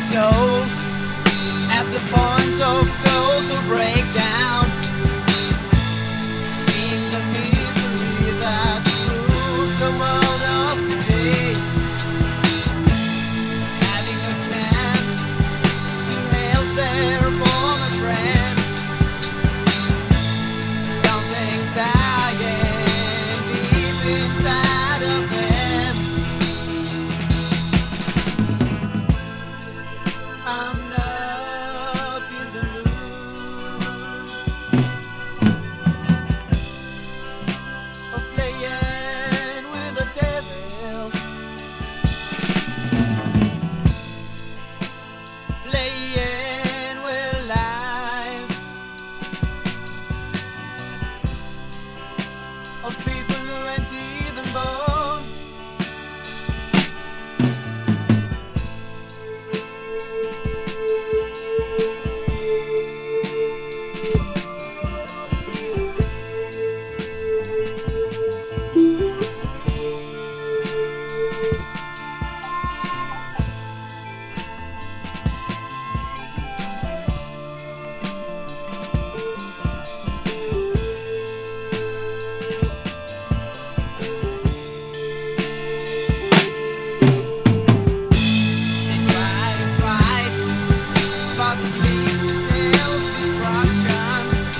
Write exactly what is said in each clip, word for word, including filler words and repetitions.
souls at the point of total breakdown, seeing the misery that rules the world of today, having a chance to help their former friends. Something's dying deep inside of them. I'm not in the mood of playing with the devil, playing with lives of people who ain't even born. They try to fight, but it leads to self-destruction.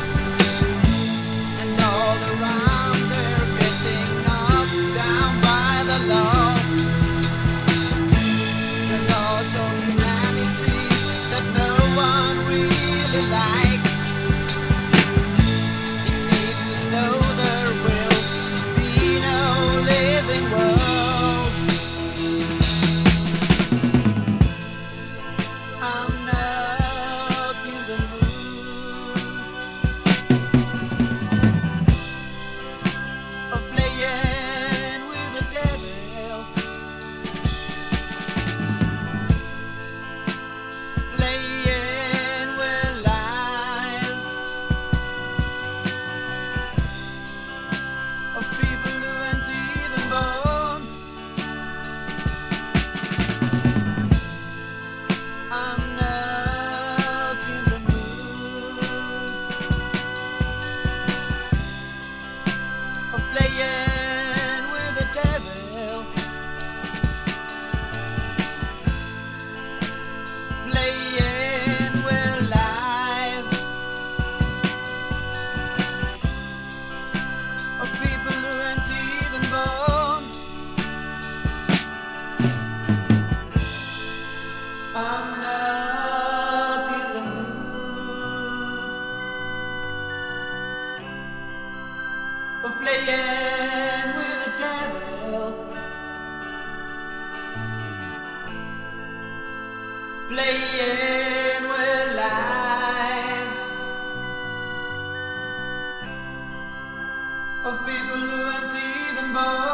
And all around they're getting knocked down by the loss, the loss of humanity that no one really likes. It seems as though there will be no living world. I'm not in the mood of playing with the devil, playing with lives of people who ain't even born. I'm not in the mood of playing with the devil, playing with lives of people who ain't even born. I'm not in the mood of playing with the devil, playing with lives of people who ain't even born.